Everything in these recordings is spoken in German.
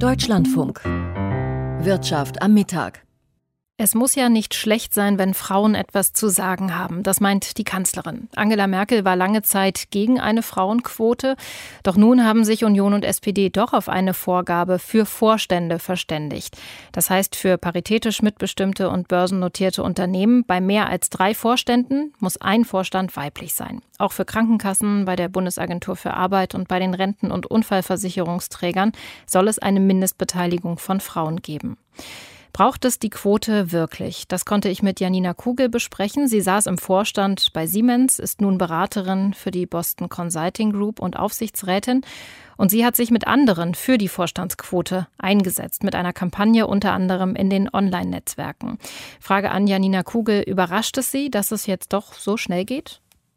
Deutschlandfunk. Wirtschaft am Mittag. Es muss ja nicht schlecht sein, wenn Frauen etwas zu sagen haben. Das meint die Kanzlerin. Angela Merkel war lange Zeit gegen eine Frauenquote. Doch nun haben sich Union und SPD doch auf eine Vorgabe für Vorstände verständigt. Das heißt, für paritätisch mitbestimmte und börsennotierte Unternehmen bei mehr als 3 Vorständen muss ein Vorstand weiblich sein. Auch für Krankenkassen, bei der Bundesagentur für Arbeit und bei den Renten- und Unfallversicherungsträgern soll es eine Mindestbeteiligung von Frauen geben. Braucht es die Quote wirklich? Das konnte ich mit Janina Kugel besprechen. Sie saß im Vorstand bei Siemens, ist nun Beraterin für die Boston Consulting Group und Aufsichtsrätin. Und sie hat sich mit anderen für die Vorstandsquote eingesetzt, mit einer Kampagne unter anderem in den Online-Netzwerken. Frage an Janina Kugel, überrascht es Sie, dass es jetzt doch so schnell geht?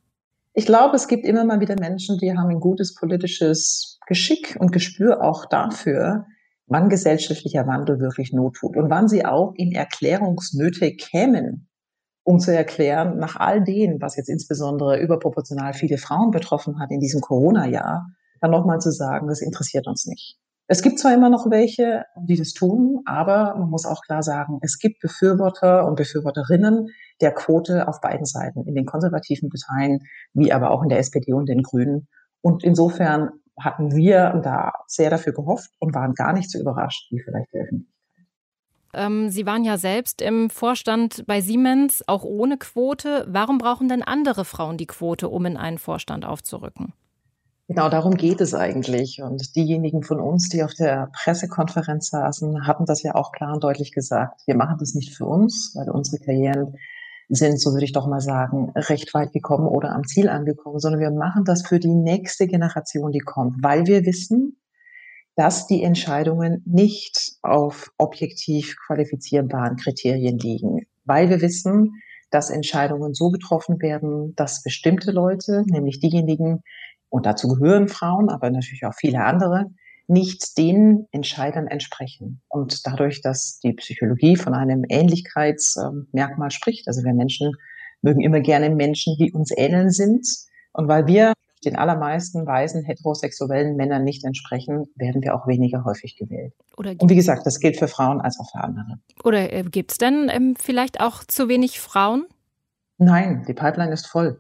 Ich glaube, es gibt immer mal wieder Menschen, die haben ein gutes politisches Geschick und Gespür auch dafür, wann gesellschaftlicher Wandel wirklich Not tut und wann sie auch in Erklärungsnöte kämen, um zu erklären, nach all dem, was jetzt insbesondere überproportional viele Frauen betroffen hat in diesem Corona-Jahr, dann nochmal zu sagen, das interessiert uns nicht. Es gibt zwar immer noch welche, die das tun, aber man muss auch klar sagen, es gibt Befürworter und Befürworterinnen der Quote auf beiden Seiten, in den konservativen Parteien, wie aber auch in der SPD und den Grünen. Und insofern hatten wir da sehr dafür gehofft und waren gar nicht so überrascht, wie vielleicht die Öffentlichkeit. Sie waren ja selbst im Vorstand bei Siemens, auch ohne Quote. Warum brauchen denn andere Frauen die Quote, um in einen Vorstand aufzurücken? Genau darum geht es eigentlich. Und diejenigen von uns, die auf der Pressekonferenz saßen, hatten das ja auch klar und deutlich gesagt. Wir machen das nicht für uns, weil unsere Karrieren sind, so würde ich doch mal sagen, recht weit gekommen oder am Ziel angekommen, sondern wir machen das für die nächste Generation, die kommt, weil wir wissen, dass die Entscheidungen nicht auf objektiv qualifizierbaren Kriterien liegen, weil wir wissen, dass Entscheidungen so getroffen werden, dass bestimmte Leute, nämlich diejenigen, und dazu gehören Frauen, aber natürlich auch viele andere, nicht den Entscheidern entsprechen. Und dadurch, dass die Psychologie von einem Ähnlichkeitsmerkmal spricht, also wir Menschen mögen immer gerne Menschen, die uns ähneln sind. Und weil wir den allermeisten weißen heterosexuellen Männern nicht entsprechen, werden wir auch weniger häufig gewählt. Und wie gesagt, das gilt für Frauen als auch für andere. Oder gibt es denn vielleicht auch zu wenig Frauen? Nein, die Pipeline ist voll.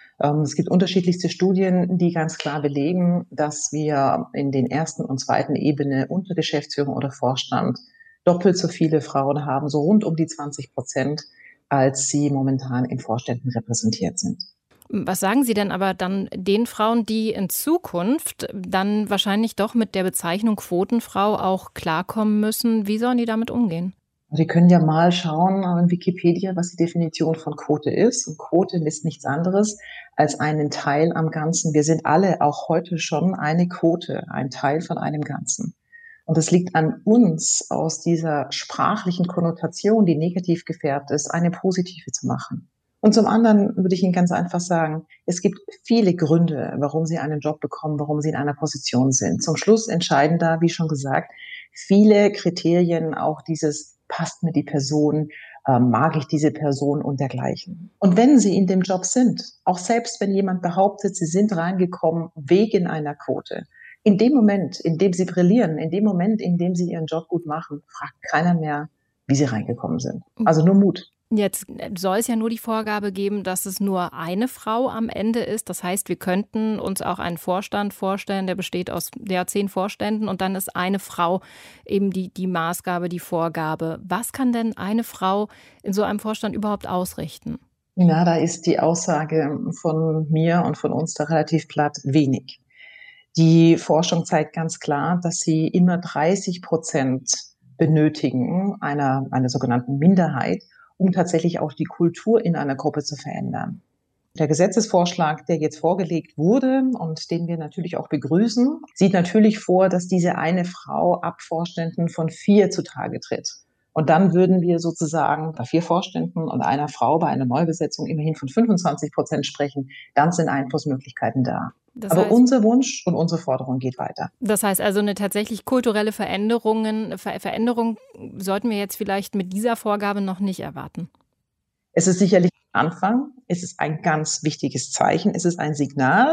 Es gibt unterschiedlichste Studien, die ganz klar belegen, dass wir in den ersten und zweiten Ebene unter Geschäftsführung oder Vorstand doppelt so viele Frauen haben, so rund um die 20%, als sie momentan in Vorständen repräsentiert sind. Was sagen Sie denn aber dann den Frauen, die in Zukunft dann wahrscheinlich doch mit der Bezeichnung Quotenfrau auch klarkommen müssen? Wie sollen die damit umgehen? Sie können ja mal schauen in Wikipedia, was die Definition von Quote ist. Und Quote ist nichts anderes als einen Teil am Ganzen. Wir sind alle auch heute schon eine Quote, ein Teil von einem Ganzen. Und es liegt an uns, aus dieser sprachlichen Konnotation, die negativ gefärbt ist, eine positive zu machen. Und zum anderen würde ich Ihnen ganz einfach sagen, es gibt viele Gründe, warum Sie einen Job bekommen, warum Sie in einer Position sind. Zum Schluss entscheiden da, wie schon gesagt, viele Kriterien, auch dieses, passt mir die Person, mag ich diese Person und dergleichen. Und wenn Sie in dem Job sind, auch selbst wenn jemand behauptet, Sie sind reingekommen wegen einer Quote, in dem Moment, in dem Sie brillieren, in dem Moment, in dem Sie Ihren Job gut machen, fragt keiner mehr, wie Sie reingekommen sind. Also nur Mut. Jetzt soll es ja nur die Vorgabe geben, dass es nur eine Frau am Ende ist. Das heißt, wir könnten uns auch einen Vorstand vorstellen, der besteht aus 10 Vorständen und dann ist eine Frau eben die Maßgabe, die Vorgabe. Was kann denn eine Frau in so einem Vorstand überhaupt ausrichten? Na, da ist die Aussage von mir und von uns da relativ platt: wenig. Die Forschung zeigt ganz klar, dass sie immer 30% benötigen, einer sogenannten Minderheit, um tatsächlich auch die Kultur in einer Gruppe zu verändern. Der Gesetzesvorschlag, der jetzt vorgelegt wurde und den wir natürlich auch begrüßen, sieht natürlich vor, dass diese eine Frau ab Vorständen von 4 zutage tritt. Und dann würden wir sozusagen bei 4 Vorständen und einer Frau bei einer Neubesetzung immerhin von 25% sprechen. Dann sind Einflussmöglichkeiten da. Aber unser Wunsch und unsere Forderung geht weiter. Das heißt also, eine tatsächlich kulturelle Veränderung sollten wir jetzt vielleicht mit dieser Vorgabe noch nicht erwarten. Es ist sicherlich ein Anfang, es ist ein ganz wichtiges Zeichen, es ist ein Signal,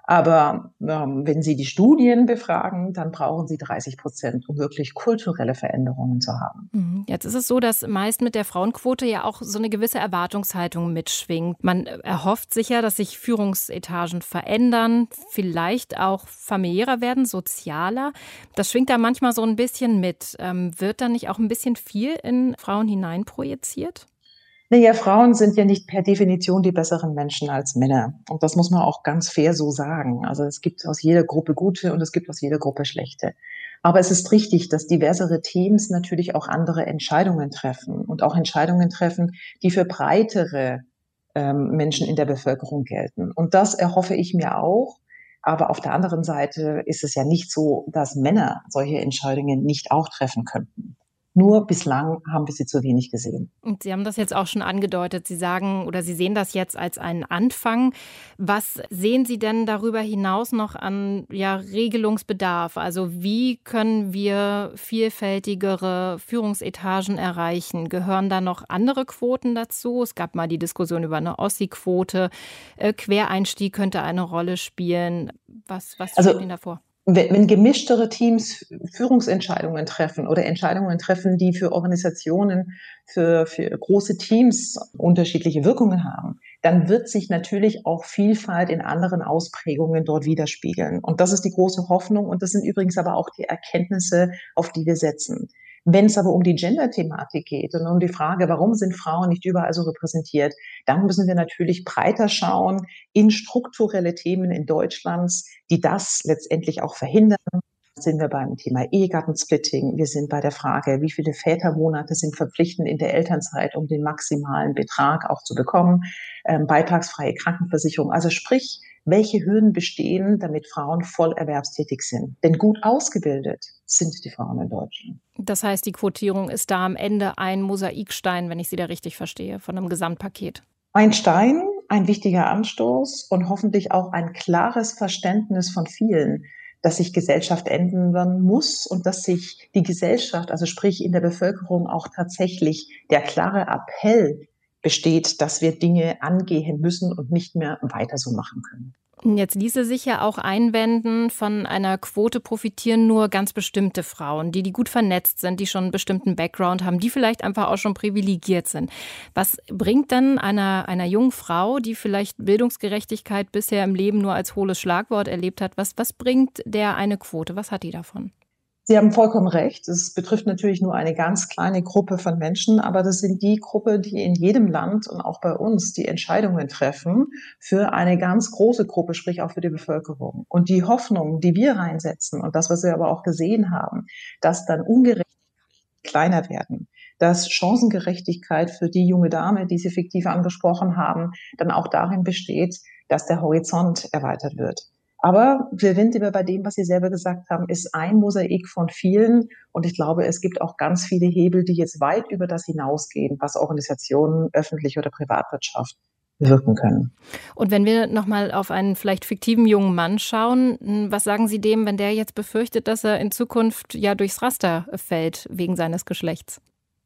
Aber wenn Sie die Studien befragen, dann brauchen Sie 30%, um wirklich kulturelle Veränderungen zu haben. Jetzt ist es so, dass meist mit der Frauenquote ja auch so eine gewisse Erwartungshaltung mitschwingt. Man erhofft sich ja, dass sich Führungsetagen verändern, vielleicht auch familiärer werden, sozialer. Das schwingt da manchmal so ein bisschen mit. Wird da nicht auch ein bisschen viel in Frauen hineinprojiziert? Naja, Frauen sind ja nicht per Definition die besseren Menschen als Männer. Und das muss man auch ganz fair so sagen. Also es gibt aus jeder Gruppe gute und es gibt aus jeder Gruppe schlechte. Aber es ist richtig, dass diversere Teams natürlich auch andere Entscheidungen treffen und auch Entscheidungen treffen, die für breitere Menschen in der Bevölkerung gelten. Und das erhoffe ich mir auch. Aber auf der anderen Seite ist es ja nicht so, dass Männer solche Entscheidungen nicht auch treffen könnten. Nur bislang haben wir sie zu wenig gesehen. Und Sie haben das jetzt auch schon angedeutet. Sie sagen oder Sie sehen das jetzt als einen Anfang. Was sehen Sie denn darüber hinaus noch an Regelungsbedarf? Also wie können wir vielfältigere Führungsetagen erreichen? Gehören da noch andere Quoten dazu? Es gab mal die Diskussion über eine Ossi-Quote. Quereinstieg könnte eine Rolle spielen. Was steht Ihnen davor? Wenn gemischtere Teams Führungsentscheidungen treffen oder Entscheidungen treffen, die für Organisationen, für große Teams unterschiedliche Wirkungen haben, dann wird sich natürlich auch Vielfalt in anderen Ausprägungen dort widerspiegeln. Und das ist die große Hoffnung. Und das sind übrigens aber auch die Erkenntnisse, auf die wir setzen. Wenn es aber um die Gender-Thematik geht und um die Frage, warum sind Frauen nicht überall so repräsentiert, dann müssen wir natürlich breiter schauen in strukturelle Themen in Deutschlands, die das letztendlich auch verhindern. Sind wir beim Thema Ehegattensplitting. Wir sind bei der Frage, wie viele Vätermonate sind verpflichtend in der Elternzeit, um den maximalen Betrag auch zu bekommen. Beitragsfreie Krankenversicherung. Also sprich, welche Hürden bestehen, damit Frauen voll erwerbstätig sind. Denn gut ausgebildet sind die Frauen in Deutschland. Das heißt, die Quotierung ist da am Ende ein Mosaikstein, wenn ich Sie da richtig verstehe, von einem Gesamtpaket. Ein Stein, ein wichtiger Anstoß und hoffentlich auch ein klares Verständnis von vielen, dass sich Gesellschaft ändern muss und dass sich die Gesellschaft, also sprich in der Bevölkerung, auch tatsächlich der klare Appell besteht, dass wir Dinge angehen müssen und nicht mehr weiter so machen können. Jetzt ließe sich ja auch einwenden, von einer Quote profitieren nur ganz bestimmte Frauen, die gut vernetzt sind, die schon einen bestimmten Background haben, die vielleicht einfach auch schon privilegiert sind. Was bringt denn einer jungen Frau, die vielleicht Bildungsgerechtigkeit bisher im Leben nur als hohles Schlagwort erlebt hat, was bringt der eine Quote? Was hat die davon? Sie haben vollkommen recht. Es betrifft natürlich nur eine ganz kleine Gruppe von Menschen, aber das sind die Gruppe, die in jedem Land und auch bei uns die Entscheidungen treffen für eine ganz große Gruppe, sprich auch für die Bevölkerung. Und die Hoffnung, die wir reinsetzen und das, was wir aber auch gesehen haben, dass dann Ungerechtigkeit kleiner werden, dass Chancengerechtigkeit für die junge Dame, die Sie fiktiv angesprochen haben, dann auch darin besteht, dass der Horizont erweitert wird. Aber wir sind immer bei dem, was Sie selber gesagt haben, ist ein Mosaik von vielen. Und ich glaube, es gibt auch ganz viele Hebel, die jetzt weit über das hinausgehen, was Organisationen, öffentliche oder Privatwirtschaft wirken können. Und wenn wir nochmal auf einen vielleicht fiktiven jungen Mann schauen, was sagen Sie dem, wenn der jetzt befürchtet, dass er in Zukunft durchs Raster fällt wegen seines Geschlechts?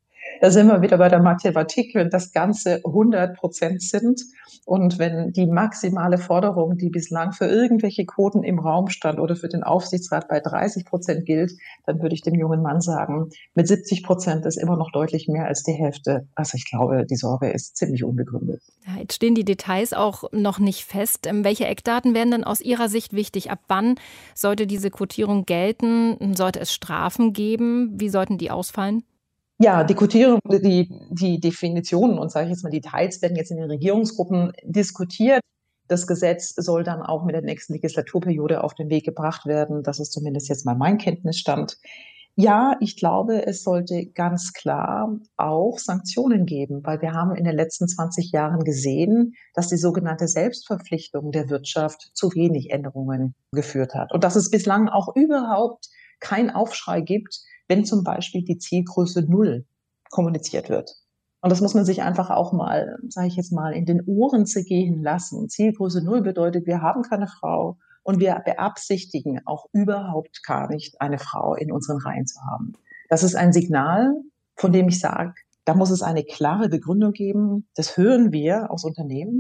Da sind wir wieder bei der Mathematik, wenn das Ganze 100% sind und wenn die maximale Forderung, die bislang für irgendwelche Quoten im Raum stand oder für den Aufsichtsrat bei 30% gilt, dann würde ich dem jungen Mann sagen, mit 70% ist immer noch deutlich mehr als die Hälfte. Also ich glaube, die Sorge ist ziemlich unbegründet. Ja, jetzt stehen die Details auch noch nicht fest. Welche Eckdaten wären denn aus Ihrer Sicht wichtig? Ab wann sollte diese Quotierung gelten? Sollte es Strafen geben? Wie sollten die ausfallen? Ja, die Quotierung, die Definitionen und sage ich jetzt mal Details werden jetzt in den Regierungsgruppen diskutiert. Das Gesetz soll dann auch mit der nächsten Legislaturperiode auf den Weg gebracht werden. Das ist zumindest jetzt mal mein Kenntnisstand. Ja, ich glaube, es sollte ganz klar auch Sanktionen geben, weil wir haben in den letzten 20 Jahren gesehen, dass die sogenannte Selbstverpflichtung der Wirtschaft zu wenig Änderungen geführt hat und dass es bislang auch überhaupt keinen Aufschrei gibt, wenn zum Beispiel die Zielgröße 0 kommuniziert wird. Und das muss man sich einfach auch mal, sage ich jetzt mal, in den Ohren zergehen lassen. Zielgröße 0 bedeutet, wir haben keine Frau und wir beabsichtigen auch überhaupt gar nicht, eine Frau in unseren Reihen zu haben. Das ist ein Signal, von dem ich sage, da muss es eine klare Begründung geben. Das hören wir aus Unternehmen.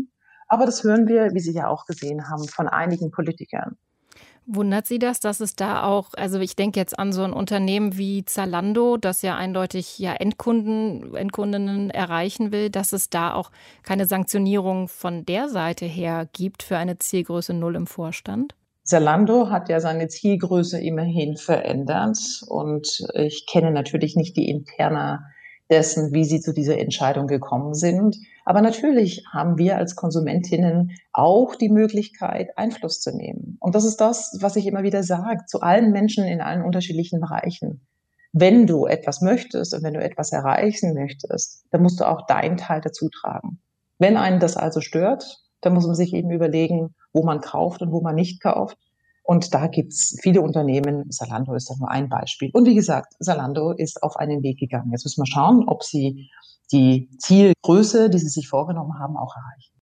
Aber das hören wir, wie Sie ja auch gesehen haben, von einigen Politikern. Wundert Sie das, dass es da auch, also ich denke jetzt an so ein Unternehmen wie Zalando, das ja eindeutig ja Endkundinnen erreichen will, dass es da auch keine Sanktionierung von der Seite her gibt für eine Zielgröße Null im Vorstand? Zalando hat ja seine Zielgröße immerhin verändert und ich kenne natürlich nicht die Interna dessen, wie sie zu dieser Entscheidung gekommen sind. Aber natürlich haben wir als Konsumentinnen auch die Möglichkeit, Einfluss zu nehmen. Und das ist das, was ich immer wieder sage, zu allen Menschen in allen unterschiedlichen Bereichen. Wenn du etwas möchtest und wenn du etwas erreichen möchtest, dann musst du auch deinen Teil dazu tragen. Wenn einen das also stört, dann muss man sich eben überlegen, wo man kauft und wo man nicht kauft. Und da gibt's viele Unternehmen. Zalando ist da nur ein Beispiel. Und wie gesagt, Zalando ist auf einen Weg gegangen. Jetzt müssen wir schauen, ob sie die Zielgröße, die sie sich vorgenommen haben, auch erreichen.